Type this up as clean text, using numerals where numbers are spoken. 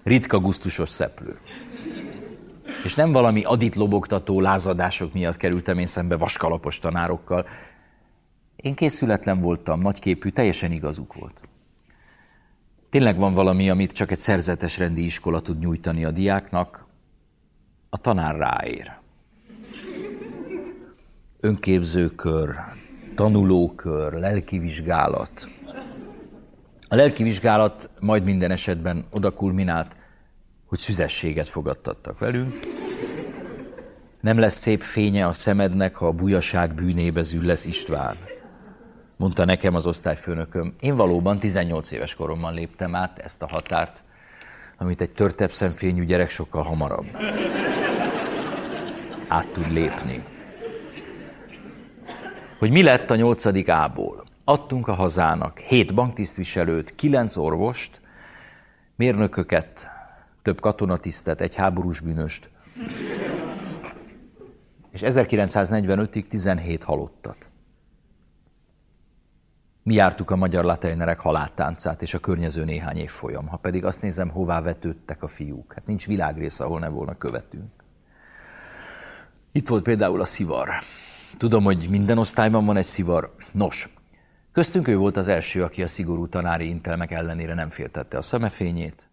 Ritka gusztusos szeplő. És nem valami aditlobogtató lázadások miatt kerültem én szembe vaskalapos tanárokkal. Én készületlen voltam, nagyképű, teljesen igazuk volt. Tényleg van valami, amit csak egy szerzetes rendi iskola tud nyújtani a diáknak, a tanár ráér. Önképzőkör, tanulókör, lelkivizsgálat. A lelkivizsgálat majd minden esetben oda kulminált, hogy szüzességet fogadtattak velünk. Nem lesz szép fénye a szemednek, ha a bujaság bűnébe züllesz, István, mondta nekem az osztályfőnököm. Én valóban 18 éves koromban léptem át ezt a határt, amit egy törtebb szemfényű gyerek sokkal hamarabb át tud lépni. Hogy mi lett a 8. A-ból? Adtunk a hazának 7 banktisztviselőt, 9 orvost, mérnököket, több katonatisztet, egy háborús bűnöst, és 1945-ig 17 halottat. Mi jártuk a magyar lateinerek haláltáncát és a környező néhány évfolyam. Ha pedig azt nézem, hová vetődtek a fiúk. Hát nincs világrész, ahol ne volna követünk. Itt volt például a szivar. Tudom, hogy minden osztályban van egy szivar. Nos, köztünk ő volt az első, aki a szigorú tanári intelmek ellenére nem féltette a szemefényét.